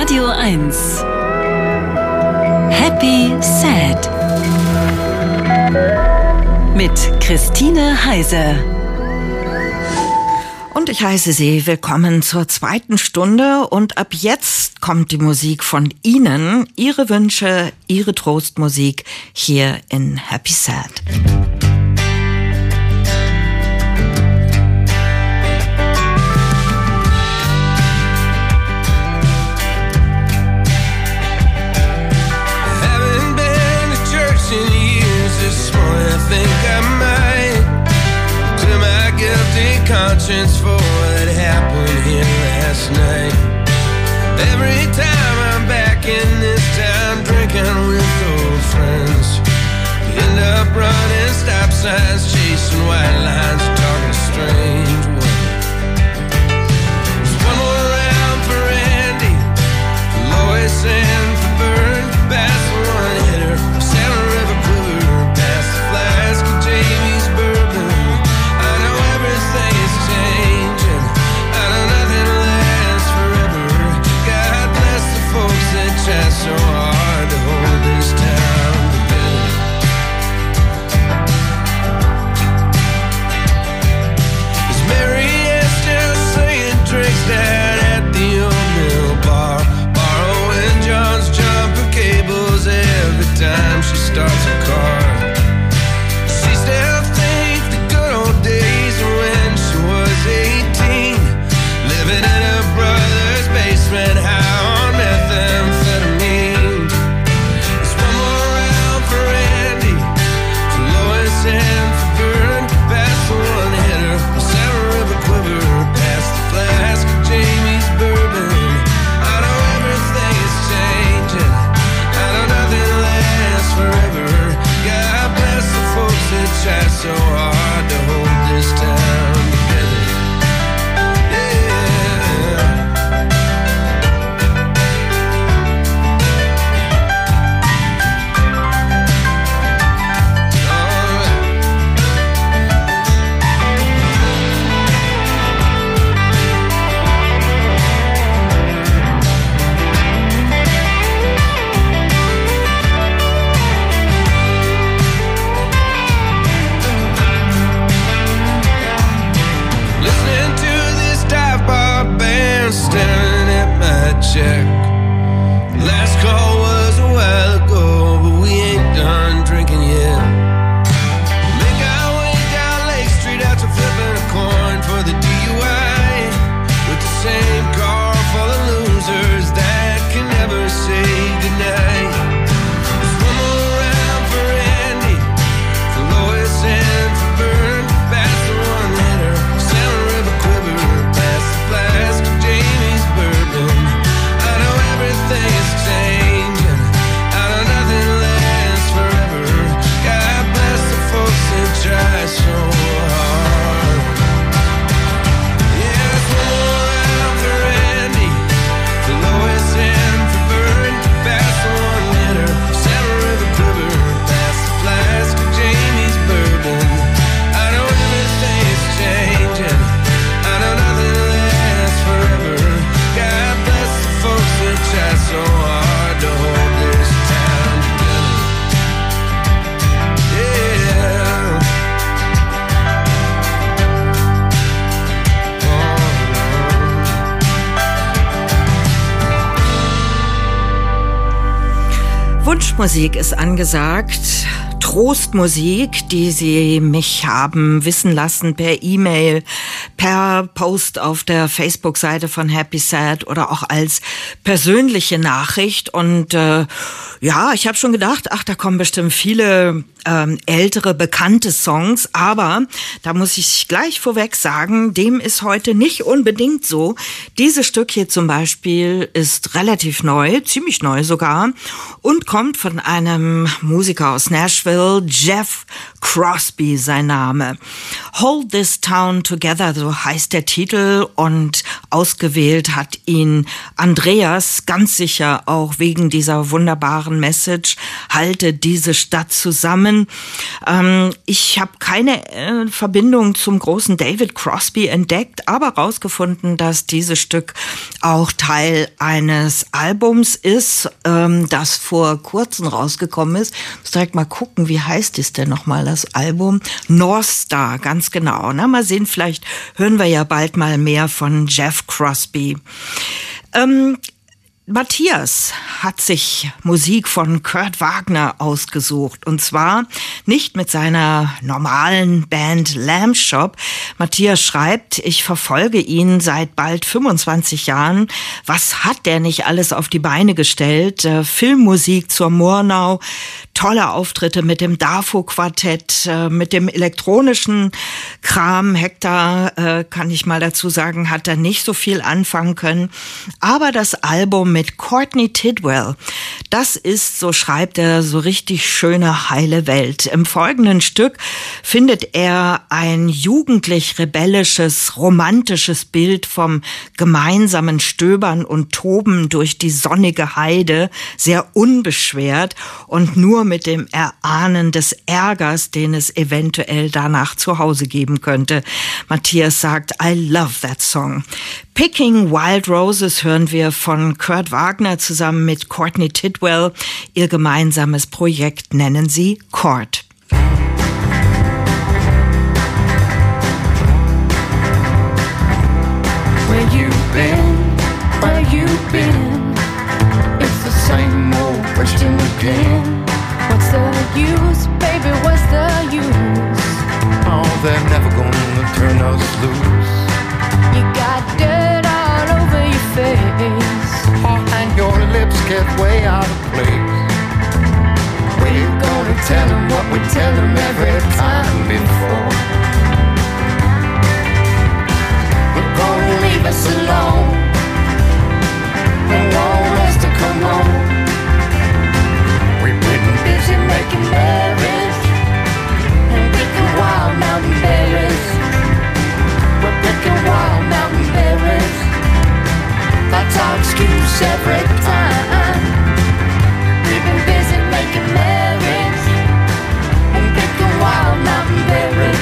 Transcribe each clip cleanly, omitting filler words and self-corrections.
Radio 1 Happy Sad mit Christine Heise. Und ich heiße Sie willkommen zur zweiten Stunde und ab jetzt kommt die Musik von Ihnen, Ihre Wünsche, Ihre Trostmusik hier in Happy Sad. Conscience for what happened here last night. Every time I'm back in this town, drinking with old friends, we end up running stop signs, chasing white lines, talking strange words. There's one more round for Randy, for Lois and for Bern, past the one hitter, for Salmon River Quiver, past the flask of Jamie's bourbon. I know everything is changing, I know nothing lasts forever. God bless the folks that try so hard to hold this town together. 'Cause Mary is still singing tricks down at the old mill bar, borrowing John's jumper cables every time she starts a car. She still thinks the good old days when she was 18, living in her brother's basement, high on methamphetamine. There's one more round for Randy, for Lois and for Bern, past the one hitter, for Salmon River Quiver, past the flask of Jamie's bourbon. I know everything is changing, I know nothing lasts forever. God bless the folks that try so hard to hold this town together. Yeah. All right. Listening to this dive bar band, staring at my check. Last call was a while ago, but we ain't done drinking yet. Make our way down Lake Street after flipping a coin for the DUI, with the same car full of losers that can never say goodnight. There's one more round for Andy, for Lois and for Bern, past the one hitter, Salmon River Quiver, past the flask of Jamie's bourbon. I know everything is changing, I know nothing lasts forever. God bless the folks that try so hard. Yeah, there's one more round for Randy, for Lois and for Bern, past the one hitter, Salmon River Quiver, past the flask of Jamie's bourbon. I know everything is changing, I know nothing lasts forever. God bless the folks that try so hard to hold this town together. Yeah. Wunschmusik ist angesagt. Trostmusik, die Sie mich haben wissen lassen per E-Mail, per Post auf der Facebook-Seite von Happy Sad oder auch als persönliche Nachricht. Und ja, ich habe schon gedacht, ach, da kommen bestimmt viele ältere, bekannte Songs. Aber da muss ich gleich vorweg sagen, dem ist heute nicht unbedingt so. Dieses Stück hier zum Beispiel ist relativ neu, ziemlich neu sogar, und kommt von einem Musiker aus Nashville, Jeff Crosby sein Name. Hold This Town Together, so heißt der Titel, und ausgewählt hat ihn Andreas, ganz sicher auch wegen dieser wunderbaren Message, halte diese Stadt zusammen. zusammen. Ich habe keine Verbindung zum großen David Crosby entdeckt, aber rausgefunden, dass dieses Stück auch Teil eines Albums ist, das vor kurzem rausgekommen ist. Ich muss direkt mal gucken, wie heißt es denn nochmal, das Album? North Star, ganz genau. Na, mal sehen, vielleicht hören wir ja bald mal mehr von Jeff Crosby. Matthias hat sich Musik von Kurt Wagner ausgesucht, und zwar nicht mit seiner normalen Band Lamb Shop. Matthias schreibt, ich verfolge ihn seit bald 25 Jahren. Was hat der nicht alles auf die Beine gestellt? Filmmusik zur Murnau, tolle Auftritte mit dem DAFO-Quartett, mit dem elektronischen Kram. Hector, kann ich mal dazu sagen, hat er nicht so viel anfangen können. Aber das Album mit Courtney Tidwell, das ist, so schreibt er, so richtig schöne, heile Welt. Im folgenden Stück findet er ein jugendlich-rebellisches, romantisches Bild vom gemeinsamen Stöbern und Toben durch die sonnige Heide, sehr unbeschwert und nur mit dem Erahnen des Ärgers, den es eventuell danach zu Hause geben könnte. Matthias sagt, I love that song. Picking Wild Roses hören wir von Kurt Wagner zusammen mit Courtney Tidwell. Ihr gemeinsames Projekt nennen sie Chord. Where you been? It's the same old question again. What's the use, baby, what's the use? Oh, they're never gonna turn us loose. You got dirt all over your face. Oh, and your lips get way out of place. We're gonna tell them what we tell them every time before. We're gonna leave us alone. They want us to come home. We've been Busy making marriage and picking wild mountain berries. We're picking wild mountain berries. That's our excuse every time. We've been busy making marriage and picking wild mountain berries.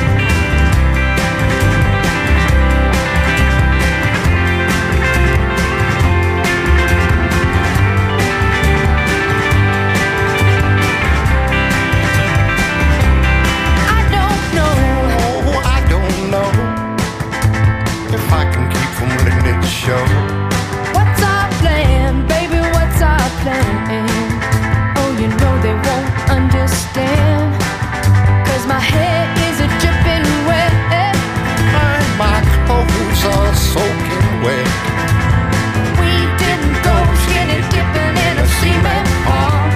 show. What's our plan, baby, what's our plan? Oh, you know they won't understand, 'cause my hair is a dripping wet And my clothes are soaking wet. We didn't go skinny dipping in a cement pond.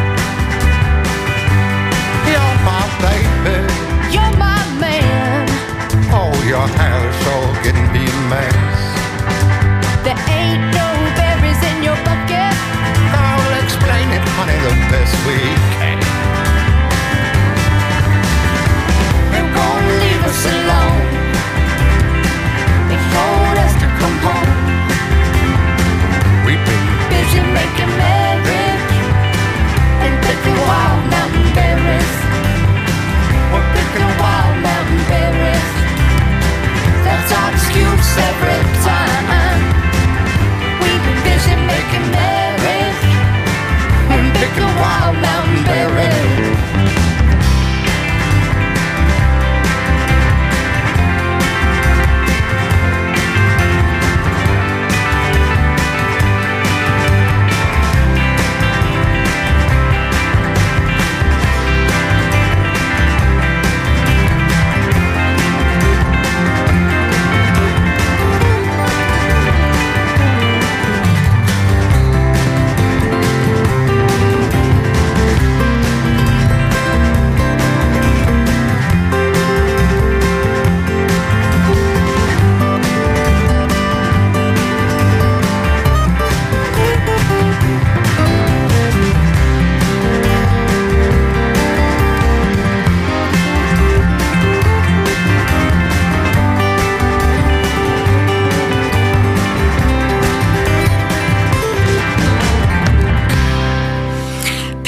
You're my baby, You're my man. oh, your hair's all getting be a mess. There ain't no berries in your bucket. I'll explain it, honey, the best we can. They're gonna leave us alone. They told us to come home. We've been Busy making marriage and picking wild mountain berries. We're picking wild mountain berries. That's our excuse every time.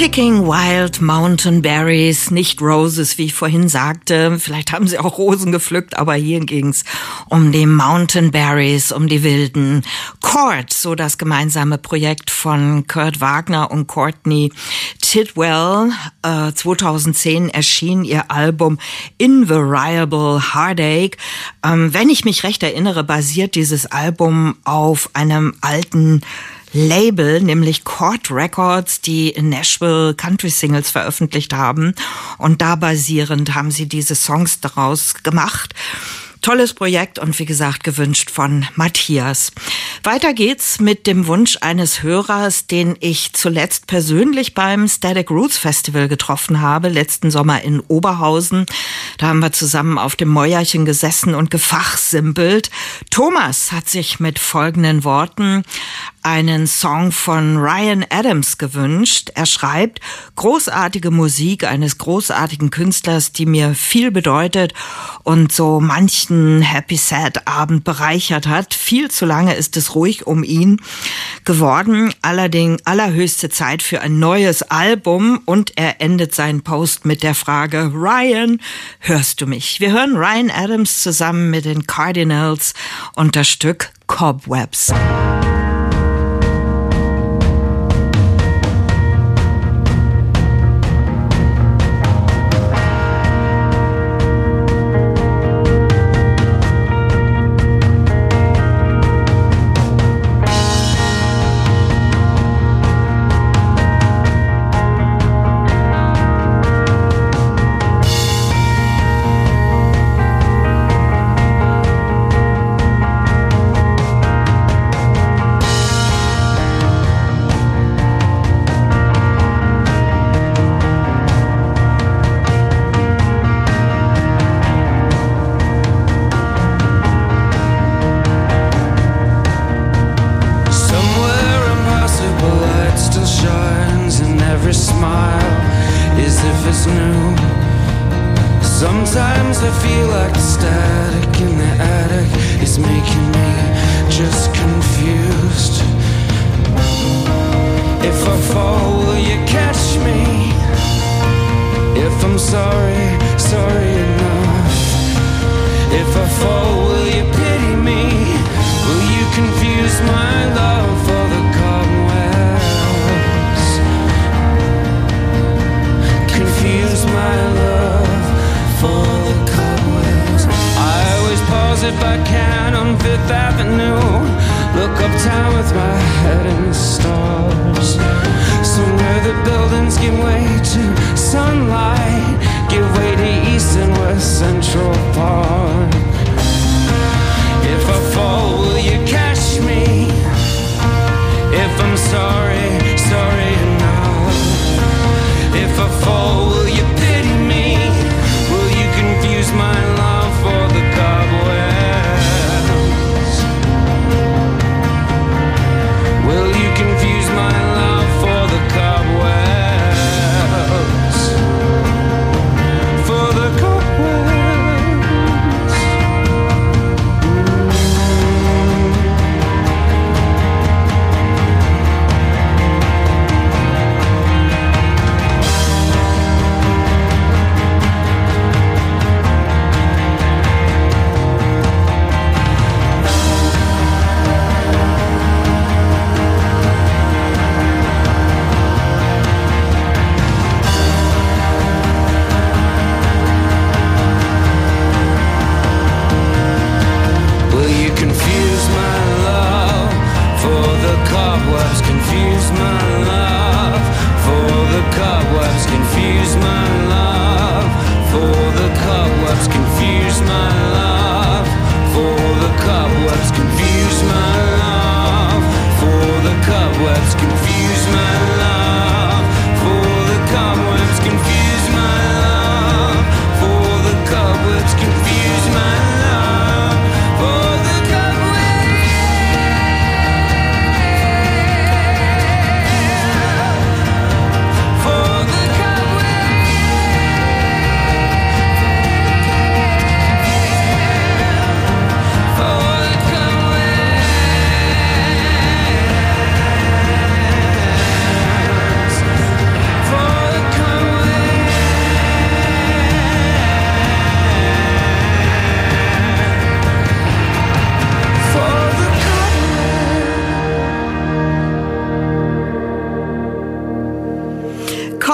Picking Wild Mountain Berries, nicht Roses, wie ich vorhin sagte. Vielleicht haben sie auch Rosen gepflückt, aber hier ging's um die Mountain Berries, um die wilden. Chord, so das gemeinsame Projekt von Kurt Wagner und Courtney Tidwell. 2010 erschien ihr Album Invariable Heartache. Wenn ich mich recht erinnere, basiert dieses Album auf einem alten Label, nämlich Chord Records, die in Nashville Country Singles veröffentlicht haben. Und da basierend haben sie diese Songs daraus gemacht. Tolles Projekt und wie gesagt gewünscht von Matthias. Weiter geht's mit dem Wunsch eines Hörers, den ich zuletzt persönlich beim Static Roots Festival getroffen habe, letzten Sommer in Oberhausen. Da haben wir zusammen auf dem Mäuerchen gesessen und gefachsimpelt. Thomas hat sich mit folgenden Worten einen Song von Ryan Adams gewünscht. Er schreibt: großartige Musik eines großartigen Künstlers, die mir viel bedeutet und so manchen Happy Sad Abend bereichert hat. Viel zu lange ist es ruhig um ihn geworden. Allerdings allerhöchste Zeit für ein neues Album, und er endet seinen Post mit der Frage: Ryan, hörst du mich? Wir hören Ryan Adams zusammen mit den Cardinals und das Stück Cobwebs.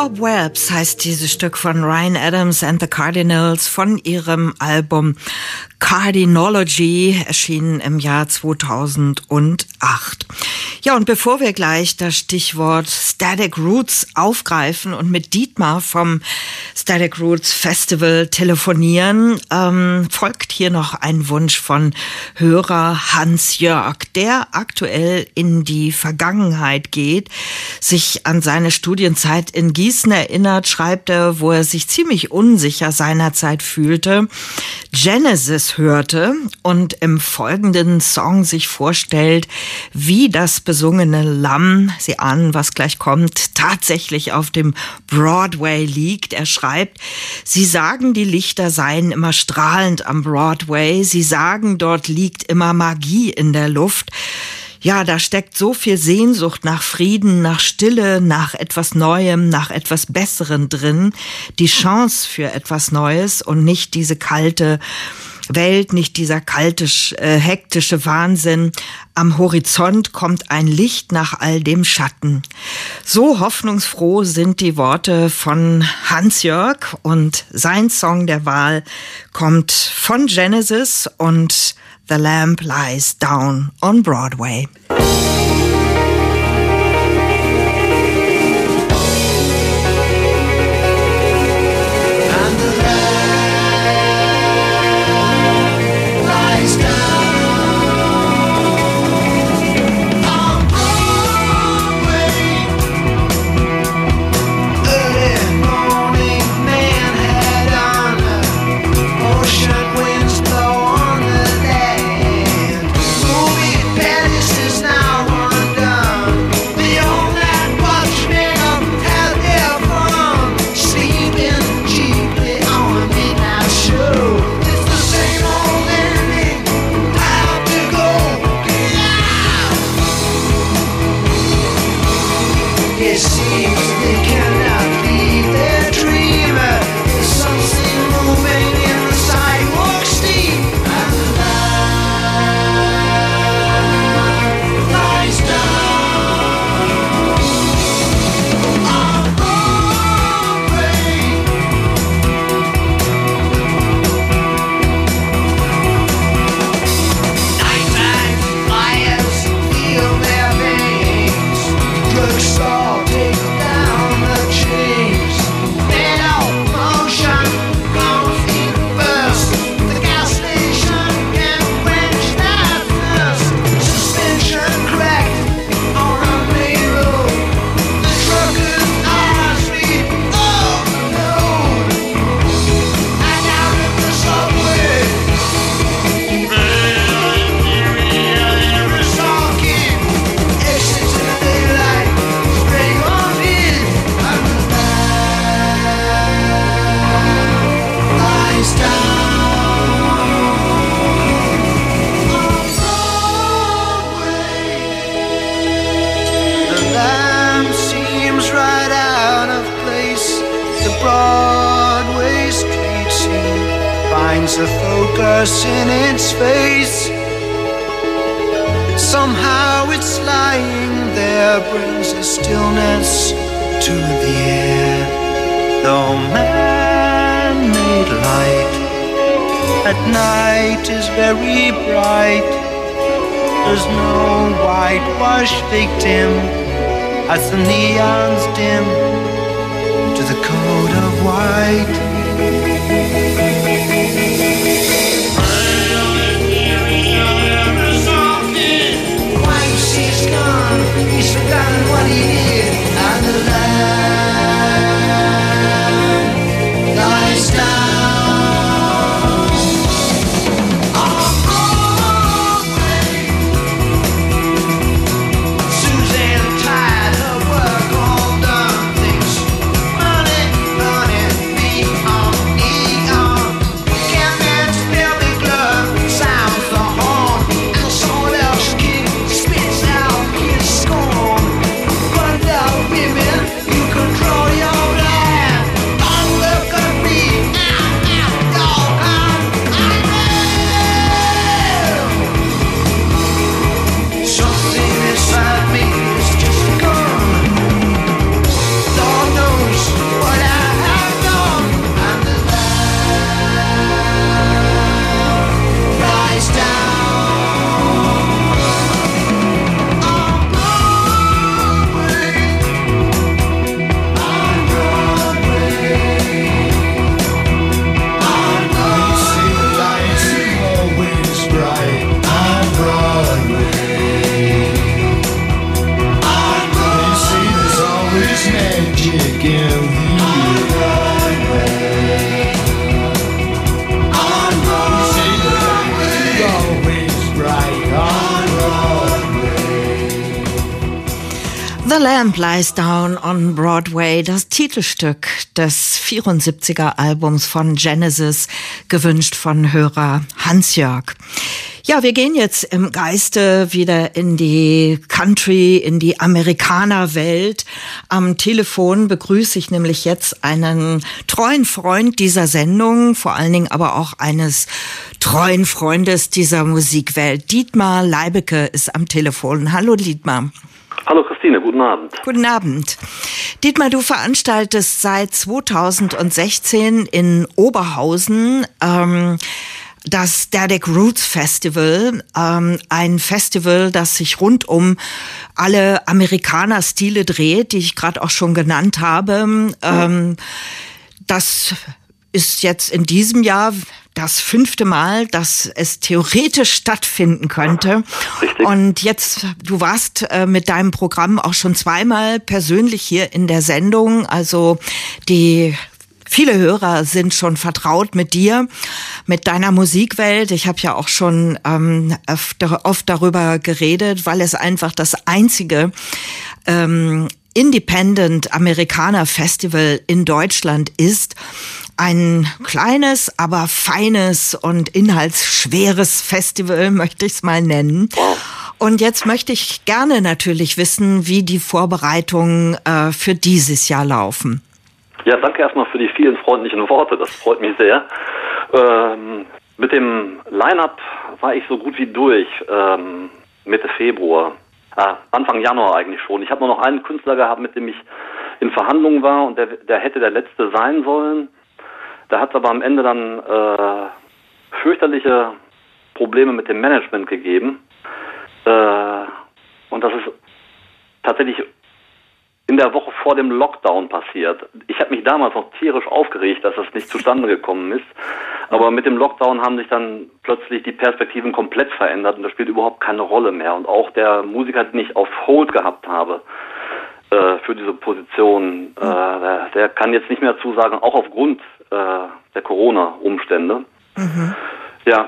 Cobwebs heißt dieses Stück von Ryan Adams and the Cardinals von ihrem Album Cardinology, erschienen im Jahr 2008. Ja, und bevor wir gleich das Stichwort Static Roots aufgreifen und mit Dietmar vom Static Roots Festival telefonieren, folgt hier noch ein Wunsch von Hörer Hans-Jörg, der aktuell in die Vergangenheit geht, sich an seine Studienzeit in Gießen erinnert, schreibt er, wo er sich ziemlich unsicher seinerzeit fühlte, Genesis hörte und im folgenden Song sich vorstellt, wie das besungene Lamm, Sie ahnen, was gleich kommt, tatsächlich auf dem Broadway liegt. Er schreibt, Sie sagen, die Lichter seien immer strahlend am Broadway. Sie sagen, dort liegt immer Magie in der Luft. Ja, da steckt so viel Sehnsucht nach Frieden, nach Stille, nach etwas Neuem, nach etwas Besserem drin. Die Chance für etwas Neues und nicht diese kalte Welt, nicht dieser kalte, hektische Wahnsinn. Am Horizont kommt ein Licht nach all dem Schatten. So hoffnungsfroh sind die Worte von Hans-Jörg und sein Song der Wahl kommt von Genesis und The Lamb Lies Down on Broadway. As the neons dim to the code of white. White she's gone, he's forgotten what he did, and the lamb lies down. Can't The Lamb Lies Down on Broadway, das Titelstück des 74er Albums von Genesis, gewünscht von Hörer Hans-Jörg. Ja, wir gehen jetzt im Geiste wieder in die Country, in die Amerikanerwelt. Am Telefon begrüße ich nämlich jetzt einen treuen Freund dieser Sendung, vor allen Dingen aber auch eines treuen Freundes dieser Musikwelt. Dietmar Leibeke ist am Telefon. Hallo Dietmar. Hallo Christine, guten Abend. Guten Abend. Dietmar, du veranstaltest seit 2016 in Oberhausen das Static Roots Festival, ein Festival, das sich rund um alle Amerikaner-Stile dreht, die ich gerade auch schon genannt habe. Das ist jetzt in diesem Jahr das 5. Mal, dass es theoretisch stattfinden könnte. Richtig. Und jetzt, du warst mit deinem Programm auch schon 2-mal persönlich hier in der Sendung. Also viele Hörer sind schon vertraut mit dir, mit deiner Musikwelt. Ich habe ja auch schon oft darüber geredet, weil es einfach das einzige Independent Amerikaner Festival in Deutschland ist. Ein kleines, aber feines und inhaltsschweres Festival, möchte ich es mal nennen. Und jetzt möchte ich gerne natürlich wissen, wie die Vorbereitungen für dieses Jahr laufen. Ja, danke erstmal für die vielen freundlichen Worte, das freut mich sehr. Mit dem Line-Up war ich so gut wie durch, Mitte Februar. Anfang Januar eigentlich schon. Ich habe nur noch einen Künstler gehabt, mit dem ich in Verhandlungen war und der hätte der Letzte sein sollen. Da hat es aber am Ende dann fürchterliche Probleme mit dem Management gegeben. Und das ist tatsächlich in der Woche vor dem Lockdown passiert. Ich habe mich damals noch tierisch aufgeregt, dass das nicht zustande gekommen ist. Aber mit dem Lockdown haben sich dann plötzlich die Perspektiven komplett verändert und das spielt überhaupt keine Rolle mehr. Und auch der Musiker, den ich auf Hold gehabt habe für diese Position, der kann jetzt nicht mehr zusagen, auch aufgrund der Corona-Umstände. Mhm. Ja,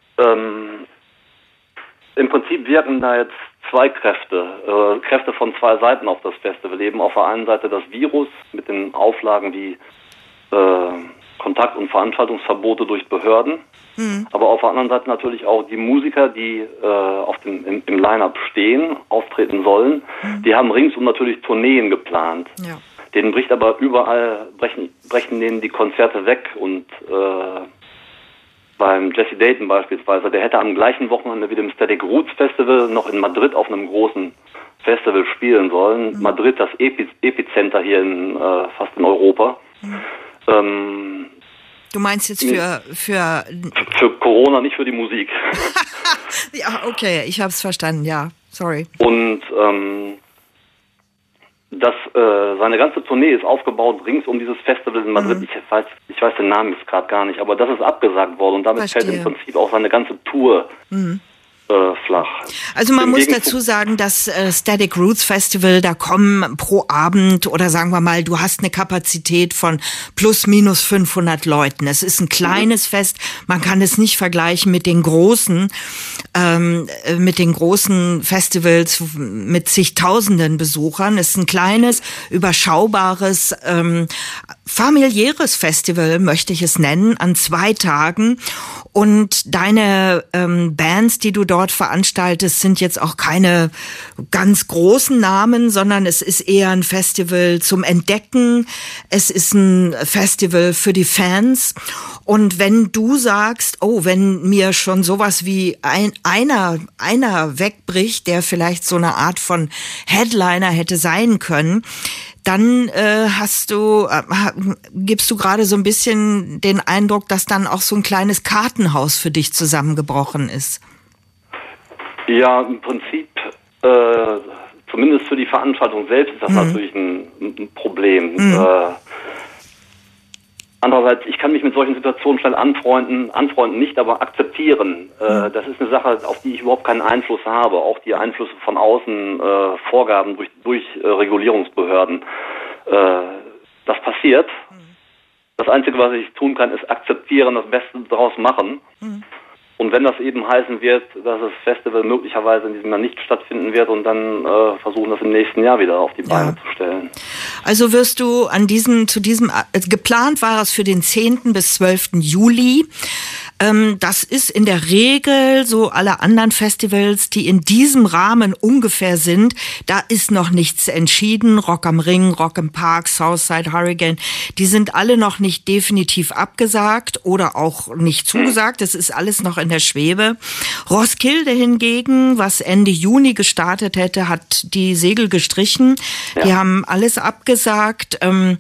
im Prinzip wirken da jetzt zwei Kräfte von zwei Seiten auf das Festival. Eben auf der einen Seite das Virus mit den Auflagen wie Kontakt- und Veranstaltungsverbote durch Behörden, aber auf der anderen Seite natürlich auch die Musiker, die im Line-Up stehen, auftreten sollen. Die haben ringsum natürlich Tourneen geplant. Ja. Denen bricht aber überall, brechen denen die Konzerte weg und beim Jesse Dayton beispielsweise, der hätte am gleichen Wochenende wie dem Static Roots Festival noch in Madrid auf einem großen Festival spielen sollen. Madrid, das Epizenter hier fast in Europa. Du meinst jetzt für Corona, nicht für die Musik. Ja, okay, ich habe es verstanden, ja, sorry. Und seine ganze Tournee ist aufgebaut rings um dieses Festival in Madrid. Ich weiß den Namen jetzt gerade gar nicht, aber das ist abgesagt worden und damit fällt im Prinzip auch seine ganze Tour flach. Also man muss dazu sagen, das Static Roots Festival, da kommen pro Abend oder sagen wir mal, du hast eine Kapazität von plus minus 500 Leuten. Es ist ein kleines Fest, man kann es nicht vergleichen mit den großen Festivals mit zigtausenden Besuchern. Es ist ein kleines, überschaubares, familiäres Festival, möchte ich es nennen, an 2 Tagen. Und deine Bands, die du dort veranstaltest, sind jetzt auch keine ganz großen Namen, sondern es ist eher ein Festival zum Entdecken. Es ist ein Festival für die Fans. Und wenn du sagst, oh, wenn mir schon sowas wie einer wegbricht, der vielleicht so eine Art von Headliner hätte sein können, dann gibst du gerade so ein bisschen den Eindruck, dass dann auch so ein kleines Kartenhaus für dich zusammengebrochen ist. Ja, im Prinzip, zumindest für die Veranstaltung selbst ist das natürlich ein Problem. Andererseits, ich kann mich mit solchen Situationen schnell anfreunden nicht, aber akzeptieren. Das ist eine Sache, auf die ich überhaupt keinen Einfluss habe. Auch die Einflüsse von außen, Vorgaben durch Regulierungsbehörden. Das passiert. Das Einzige, was ich tun kann, ist akzeptieren, das Beste daraus machen. Und wenn das eben heißen wird, dass das Festival möglicherweise in diesem Jahr nicht stattfinden wird und dann versuchen, das im nächsten Jahr wieder auf die Beine zu stellen. Also wirst du geplant war es für den 10. bis 12. Juli. Das ist in der Regel so alle anderen Festivals, die in diesem Rahmen ungefähr sind. Da ist noch nichts entschieden. Rock am Ring, Rock im Park, Southside Hurricane, die sind alle noch nicht definitiv abgesagt oder auch nicht zugesagt. Das ist alles noch in der Schwebe. Roskilde hingegen, was Ende Juni gestartet hätte, hat die Segel gestrichen. Ja. Die haben alles abgesagt.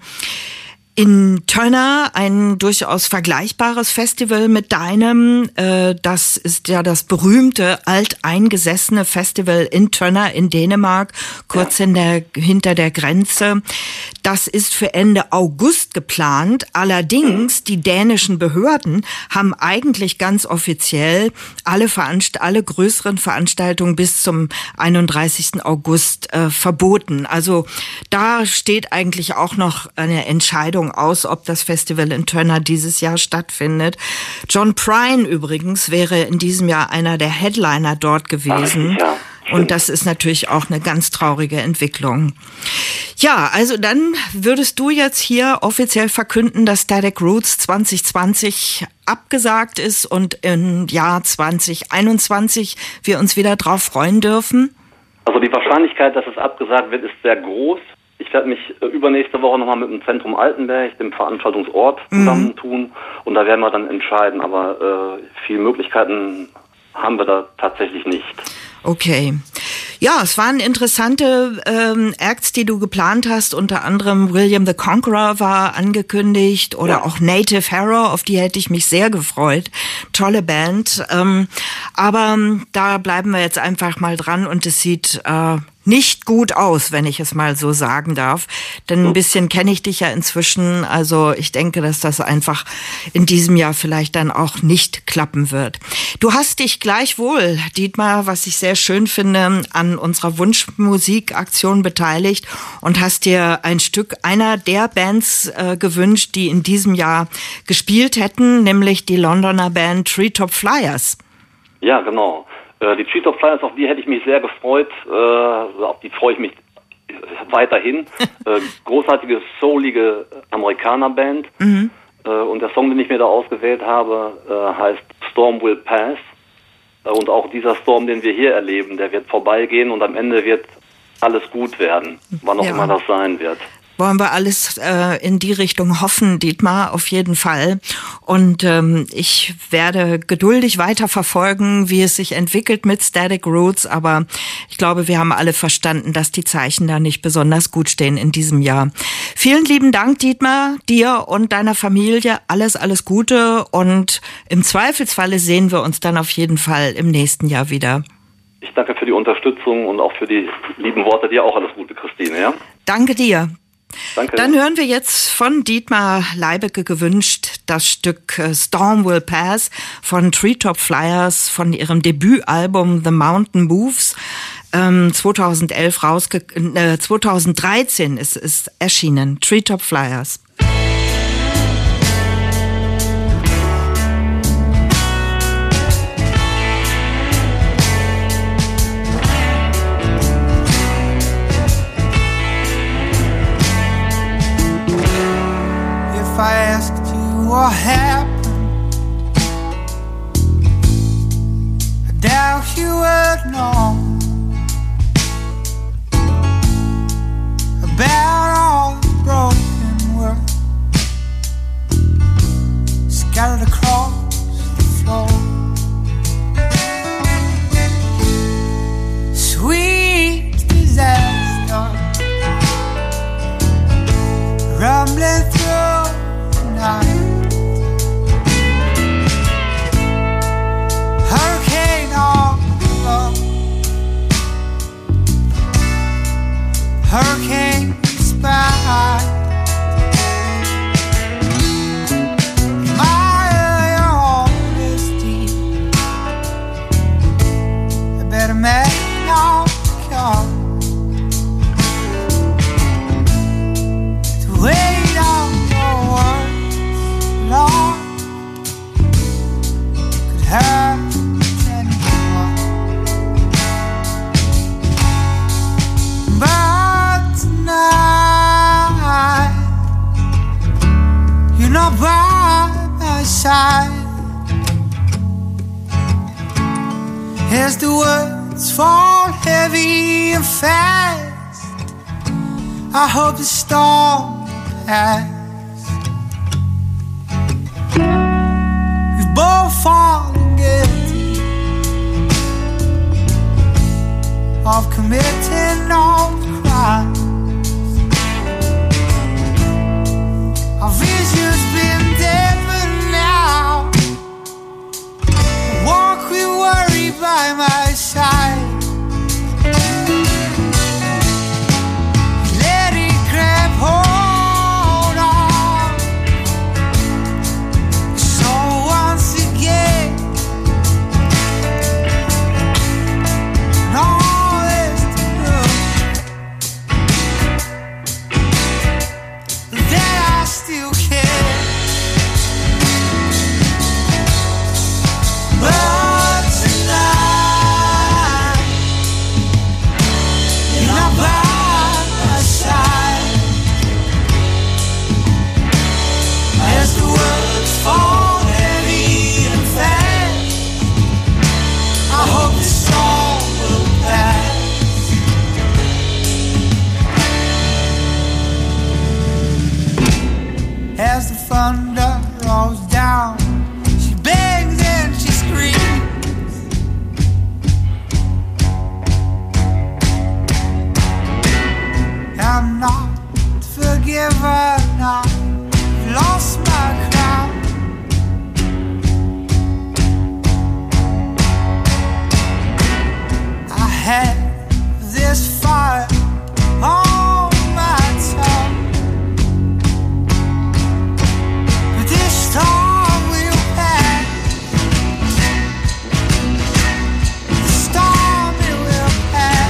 In Turner ein durchaus vergleichbares Festival mit deinem. Das ist ja das berühmte alteingesessene Festival in Turner in Dänemark, kurz hinter der Grenze. Das ist für Ende August geplant. Allerdings, die dänischen Behörden haben eigentlich ganz offiziell alle größeren Veranstaltungen bis zum 31. August verboten. Also da steht eigentlich auch noch eine Entscheidung aus, ob das Festival in Turner dieses Jahr stattfindet. John Prine übrigens wäre in diesem Jahr einer der Headliner dort gewesen. Ja. Und das ist natürlich auch eine ganz traurige Entwicklung. Ja, also dann würdest du jetzt hier offiziell verkünden, dass Static Roots 2020 abgesagt ist und im Jahr 2021 wir uns wieder drauf freuen dürfen? Also die Wahrscheinlichkeit, dass es abgesagt wird, ist sehr groß. Ich werde mich übernächste Woche nochmal mit dem Zentrum Altenberg, dem Veranstaltungsort, zusammentun und da werden wir dann entscheiden. Aber viele Möglichkeiten haben wir da tatsächlich nicht. Okay. Ja, es waren interessante Acts, die du geplant hast. Unter anderem William the Conqueror war angekündigt oder auch Native Harrow, auf die hätte ich mich sehr gefreut. Tolle Band. Aber da bleiben wir jetzt einfach mal dran und es sieht nicht gut aus, wenn ich es mal so sagen darf. Denn ein bisschen kenne ich dich ja inzwischen. Also ich denke, dass das einfach in diesem Jahr vielleicht dann auch nicht klappen wird. Du hast dich gleichwohl, Dietmar, was ich sehr schön finde, an unserer Wunschmusikaktion beteiligt und hast dir ein Stück einer der Bands gewünscht, die in diesem Jahr gespielt hätten, nämlich die Londoner Band Treetop Flyers. Ja, genau. Die Treetop Flyers, auf die hätte ich mich sehr gefreut. Auf die freue ich mich weiterhin. Großartige, soulige Amerikanerband. Und der Song, den ich mir da ausgewählt habe, heißt Storm Will Pass. Und auch dieser Storm, den wir hier erleben, der wird vorbeigehen und am Ende wird alles gut werden, wann auch immer das sein wird. Wollen wir alles in die Richtung hoffen, Dietmar, auf jeden Fall. Und ich werde geduldig weiter verfolgen, wie es sich entwickelt mit Static Roots. Aber ich glaube, wir haben alle verstanden, dass die Zeichen da nicht besonders gut stehen in diesem Jahr. Vielen lieben Dank, Dietmar, dir und deiner Familie. Alles Gute. Und im Zweifelsfalle sehen wir uns dann auf jeden Fall im nächsten Jahr wieder. Ich danke für die Unterstützung und auch für die lieben Worte. Dir auch alles Gute, Christine. Ja? Danke dir. Danke. Dann hören wir jetzt von Dietmar Leibecke gewünscht das Stück Storm Will Pass von Treetop Flyers von ihrem Debütalbum The Mountain Moves. 2013 ist es erschienen. Treetop Flyers. If I asked you what happened, I doubt you would know about all the broken words scattered across the floor. Sweet disaster rumbling through hurricane all along, hurricane spy. My heart is deep. I better make no call to wait on your words. Lord, could hurt as the words fall heavy and fast. I hope the storm will pass. We've both fallen guilty of committing all crimes. Our vision's been dead, but now I walk with worry by my side. Let it grab hold on. So once again, and all is true, that I still care. But tonight, you're not by my side. As the words fall heavy and fast, I hope the storm will pass. As the thunder rolls down, she begs and she screams. I'm not forgiven, I've lost my crown. I had this fire on my tongue, but this storm will pass. The storm, it will pass.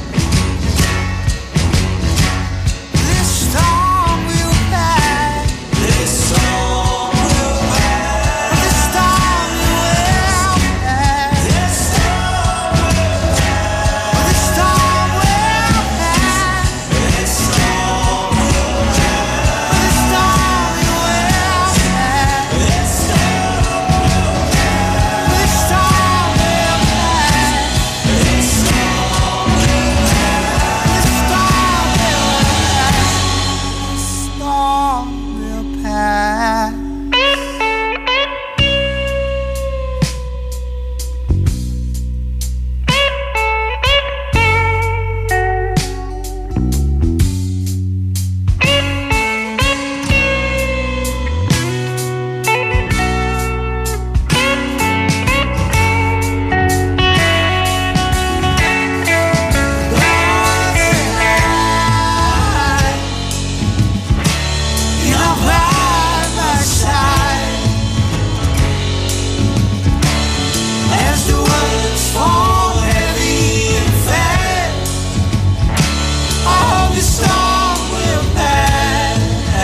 This storm will pass. This storm will pass. This storm will pass. This storm will pass. This storm will pass. This storm will pass. This storm will pass. This storm will pass. This storm will pass. This storm will pass. You're not by my side. As the words fall heavy and fast, I hope the storm will pass.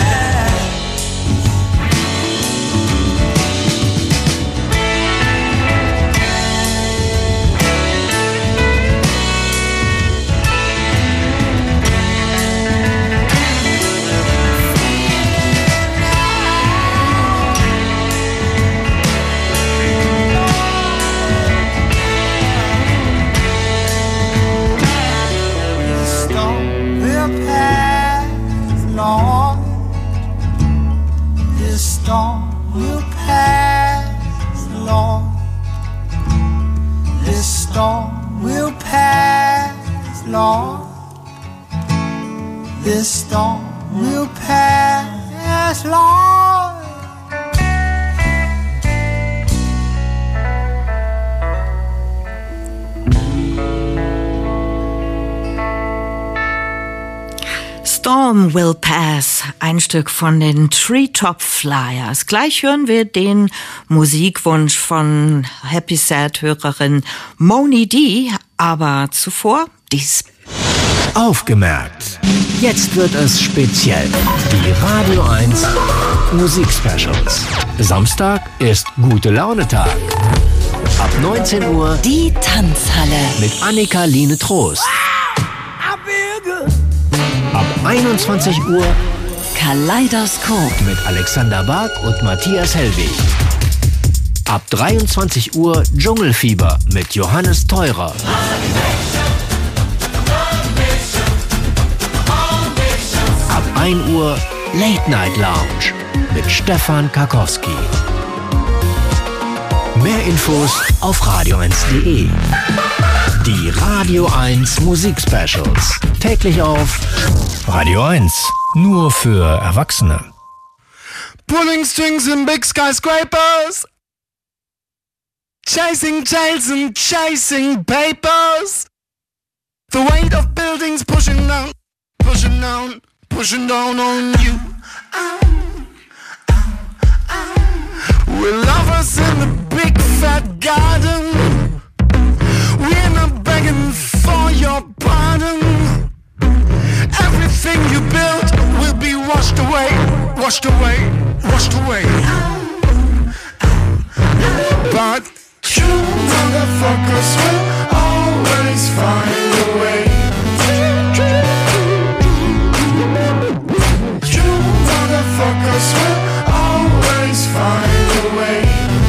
The storm will pass, Lord. The storm will pass, Lord. The storm will pass, Lord. The storm will pass, Lord. Storm Will Pass, ein Stück von den Treetop Flyers. Gleich hören wir den Musikwunsch von Happy Sad-Hörerin Moni D, aber zuvor dies. Aufgemerkt. Jetzt wird es speziell. Die Radio 1 Musikspecials. Samstag ist Gute-Laune-Tag. Ab 19 Uhr Die Tanzhalle. mit Annika Line Trost. Ab 21 Uhr Kaleidoskop. mit Alexander Bark und Matthias Hellwig. Ab 23 Uhr Dschungelfieber mit Johannes Theurer. Ab 1 Uhr Late Night Lounge mit Stefan Karkowski. Mehr Infos auf radio1.de. Die Radio 1 Musik-Specials. Täglich auf Radio 1. Nur für Erwachsene. Pulling strings in big skyscrapers. Chasing tails and chasing papers. The weight of buildings pushing down, pushing down, pushing down on you. We're lovers in the big fat garden. We're not begging for your pardon. Everything you built will be washed away, washed away, washed away. But true motherfuckers will always find a way. True motherfuckers will always find a way.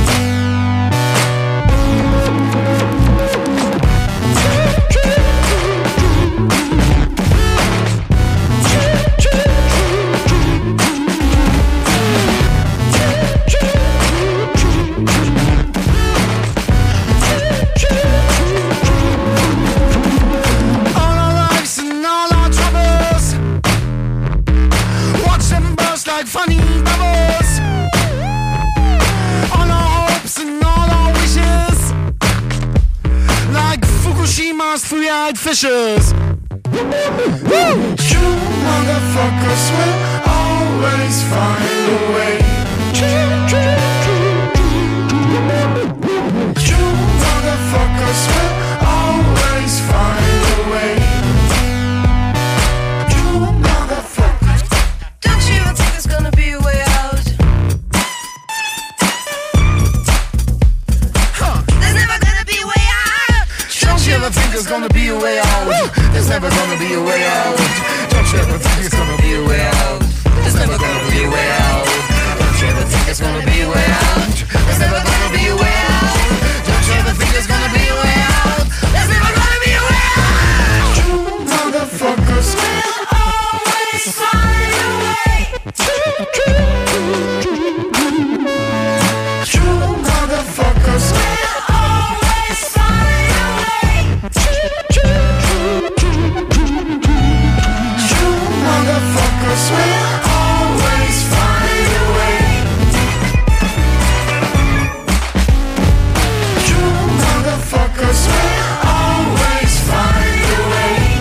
Like funny bubbles, all our hopes and all our wishes, like Fukushima's three-eyed fishes. True motherfuckers will always find a way. True motherfuckers will always find a way. True motherfuckers. Don't you ever think there's gonna be a way out? There's never gonna be a way out. Don't you ever think there's gonna be a way out? There's never gonna be a way out. Don't you ever think there's gonna be a way out? There's never gonna be a way out. Don't you ever think there's gonna be a way out? There's never gonna be a way out. Don't you ever think there's gonna be a way out? There's never gonna be a way out. True motherfuckers will always find a way. True motherfuckers will always find a way. True motherfuckers will always find a way. True motherfuckers will always find a way.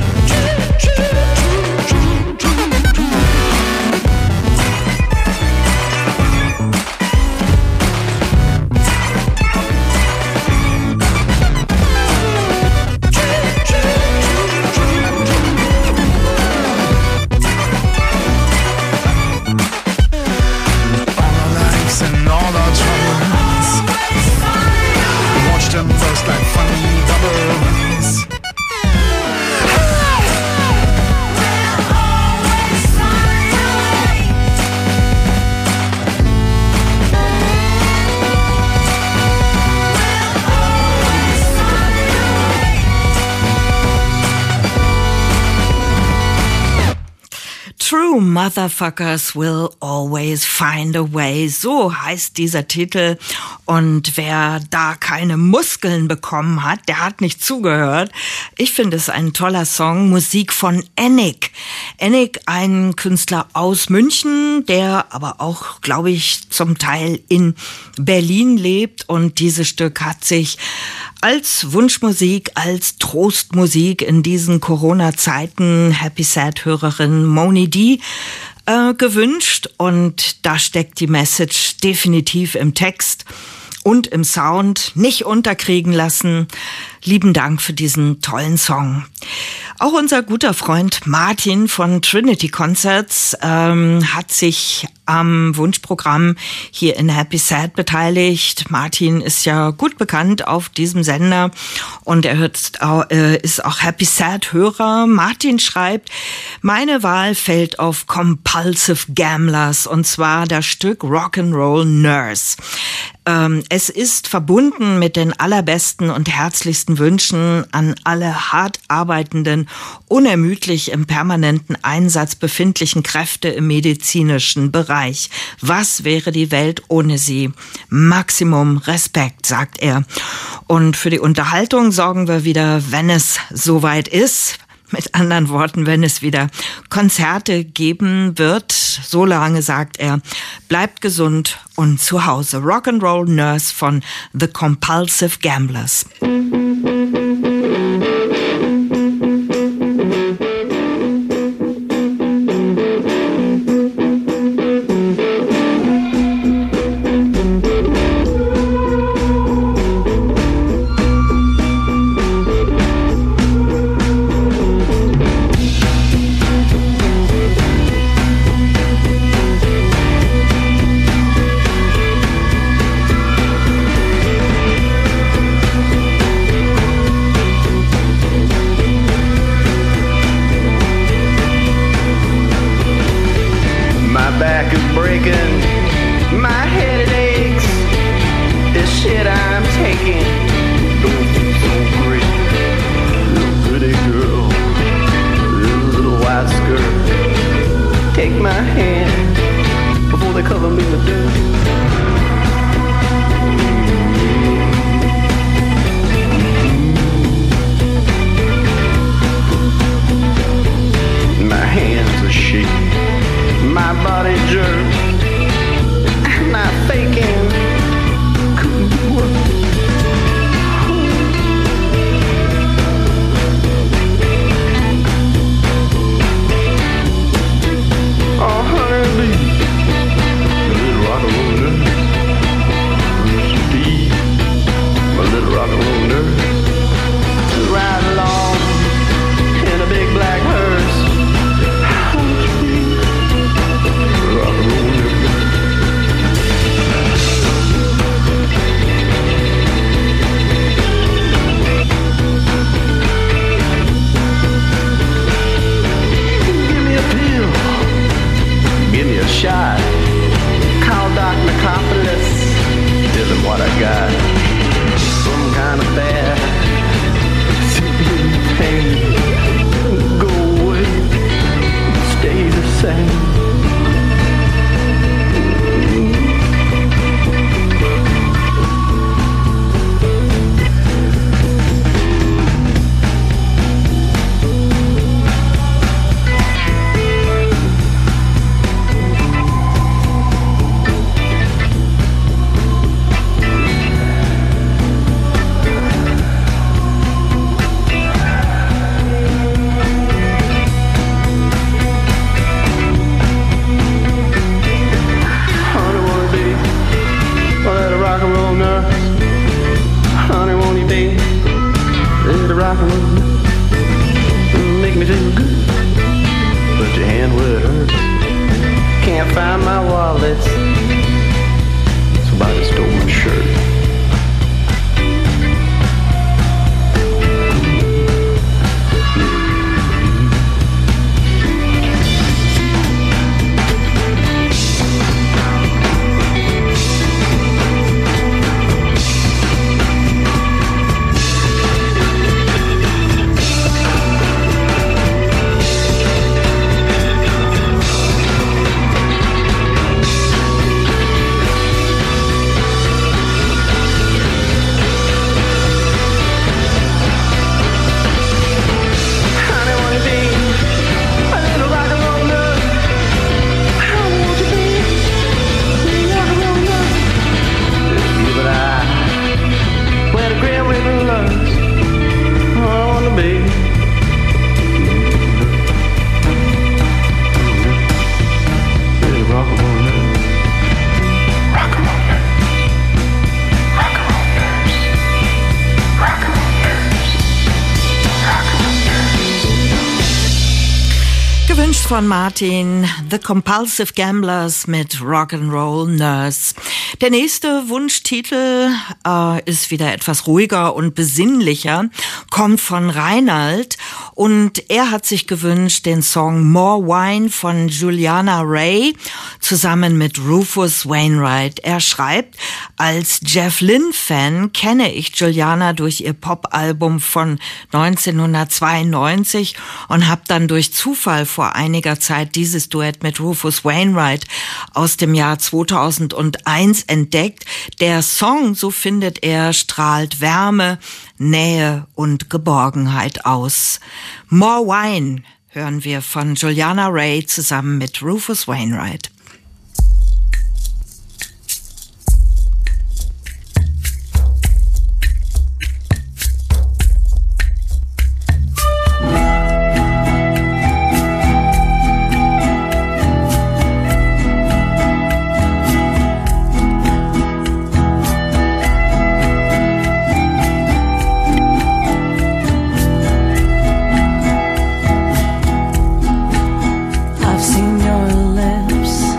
Like funny bubbles. True Motherfuckers will always find a way. So heißt dieser Titel. Und wer da keine Muskeln bekommen hat, der hat nicht zugehört. Ich finde es ein toller Song. Musik von Ennic. Ennic, ein Künstler aus München, der aber auch, glaube ich, zum Teil in Berlin lebt. Und dieses Stück hat sich als Wunschmusik, als Trostmusik in diesen Corona-Zeiten Happy Sad-Hörerin Moni D gewünscht. Und da steckt die Message definitiv im Text und im Sound. Nicht unterkriegen lassen. Lieben Dank für diesen tollen Song. Auch unser guter Freund Martin von Trinity Concerts hat sich am Wunschprogramm hier in Happy Sad beteiligt. Martin ist ja gut bekannt auf diesem Sender und er ist auch Happy Sad Hörer. Martin schreibt, meine Wahl fällt auf Compulsive Gamblers und zwar das Stück Rock'n'Roll Nurse. Es ist verbunden mit den allerbesten und herzlichsten Wünschen an alle hart arbeitenden, unermüdlich im permanenten Einsatz befindlichen Kräfte im medizinischen Bereich. Was wäre die Welt ohne sie? Maximum Respekt, sagt er. Und für die Unterhaltung sorgen wir wieder, wenn es soweit ist. Mit anderen Worten, wenn es wieder Konzerte geben wird, so lange sagt er, bleibt gesund und zu Hause. Rock'n'Roll Nurse von The Compulsive Gamblers. Gewünscht von Martin, The Compulsive Gamblers mit Rock'n'Roll Nurse. Der nächste Wunschtitel ist wieder etwas ruhiger und besinnlicher, kommt von Reinhard und er hat sich gewünscht den Song More Wine von Juliana Ray zusammen mit Rufus Wainwright. Er schreibt, als Jeff Lynne-Fan kenne ich Juliana durch ihr Pop-Album von 1992 und habe dann durch Zufall vor einiger Zeit dieses Duett mit Rufus Wainwright aus dem Jahr 2001 entdeckt. Der Song, so findet er, strahlt Wärme, Nähe und Geborgenheit aus. More Wine hören wir von Juliana Ray zusammen mit Rufus Wainwright. I've seen your lips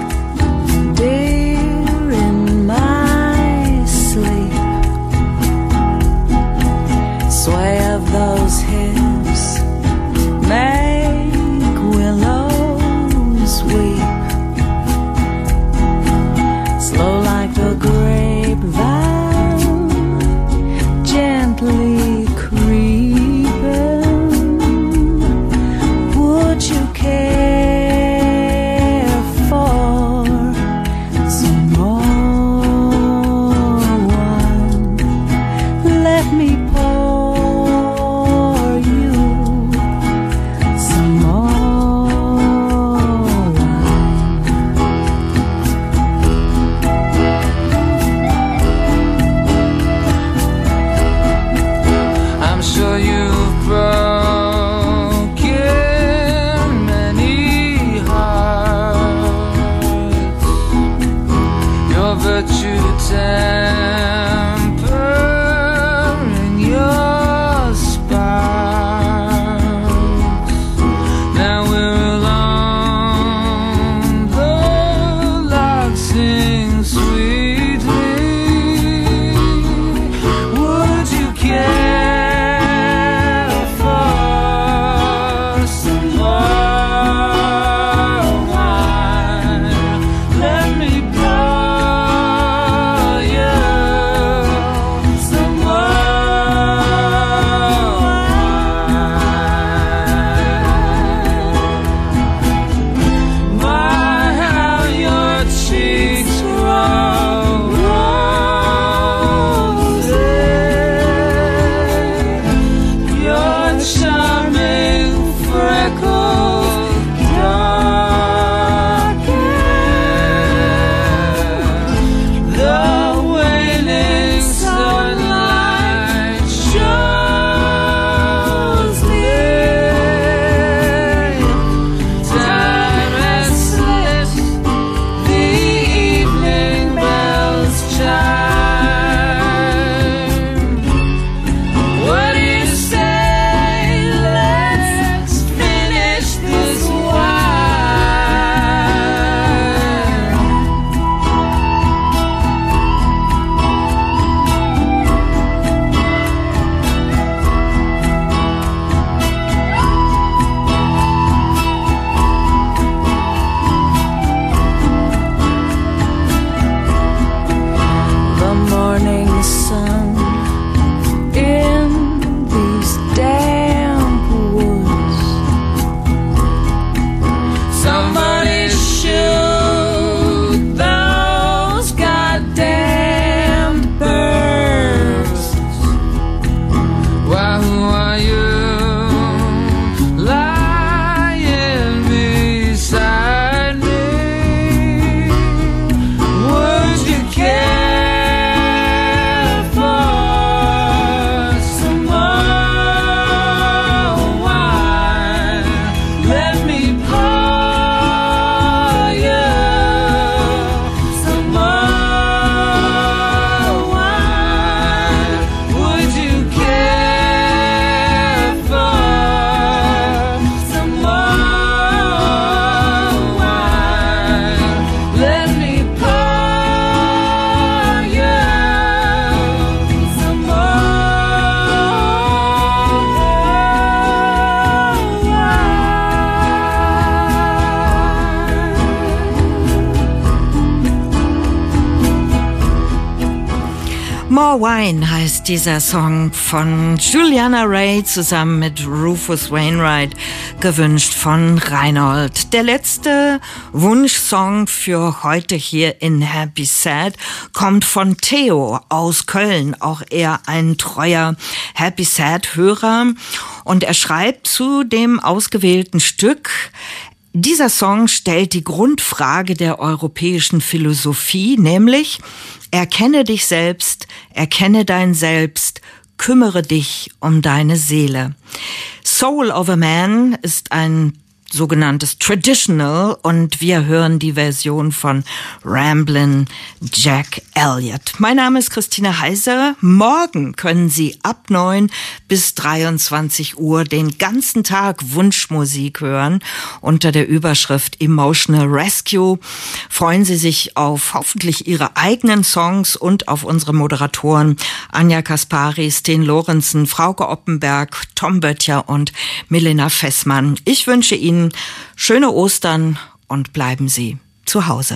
More Wine heißt dieser Song von Juliana Ray zusammen mit Rufus Wainwright, gewünscht von Reinhold. Der letzte Wunschsong für heute hier in Happy Sad kommt von Theo aus Köln, auch er ein treuer Happy Sad-Hörer. Und er schreibt zu dem ausgewählten Stück: Dieser Song stellt die Grundfrage der europäischen Philosophie, nämlich: Erkenne dich selbst, erkenne dein Selbst, kümmere dich um deine Seele. Soul of a Man ist ein sogenanntes Traditional und wir hören die Version von Ramblin' Jack Elliott. Mein Name ist Christine Heiser. Morgen können Sie ab 9 bis 23 Uhr den ganzen Tag Wunschmusik hören unter der Überschrift Emotional Rescue. Freuen Sie sich auf hoffentlich Ihre eigenen Songs und auf unsere Moderatoren Anja Kaspari, Sten Lorenzen, Frauke Oppenberg, Tom Böttcher und Milena Fessmann. Ich wünsche Ihnen schöne Ostern und bleiben Sie zu Hause.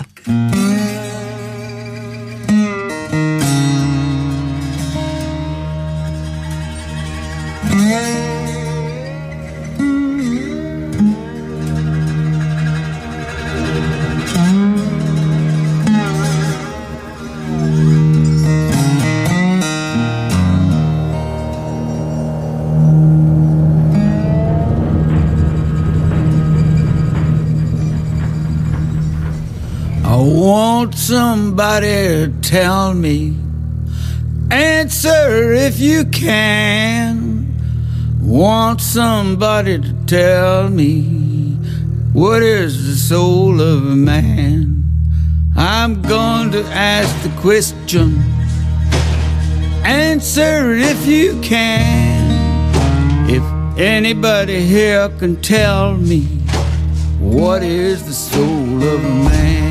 Want somebody to tell me, answer if you can. Want somebody to tell me, what is the soul of a man? I'm going to ask the question, answer if you can. If anybody here can tell me, what is the soul of a man?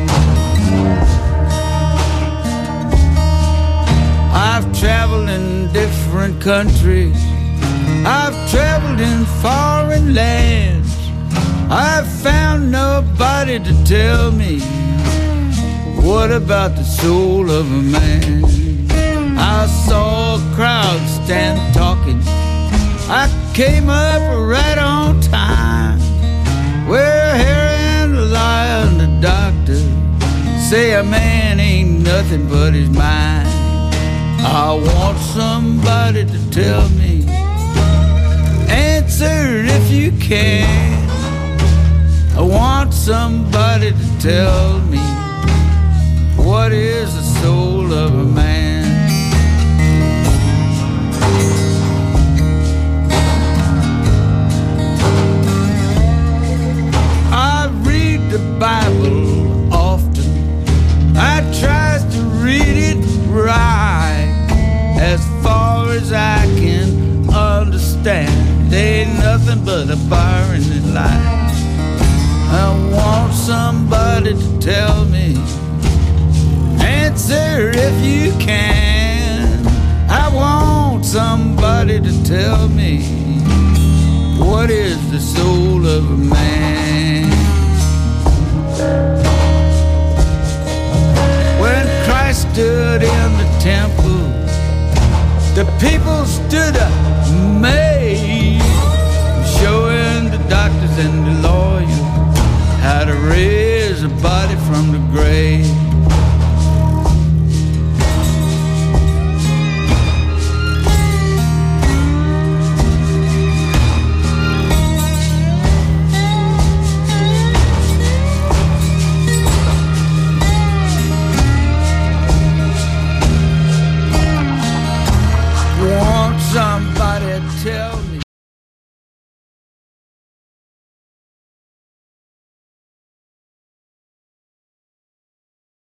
I've traveled in different countries, I've traveled in foreign lands, I've found nobody to tell me, what about the soul of a man? I saw a crowd stand talking, I came up right on time. Well, Harry and the lion, the doctor say a man ain't nothing but his mind. I want somebody to tell me, answer if you can. I want somebody to tell me, what is the soul of a man? I read the Bible often, I try to read it right. As far as I can understand, there ain't nothing but a fire in the light. I want somebody to tell me, answer if you can. I want somebody to tell me, what is the soul of a man? When Christ stood in the temple, the people stood amazed, showing the doctors and the lawyers how to raise a body from the grave. Somebody tell me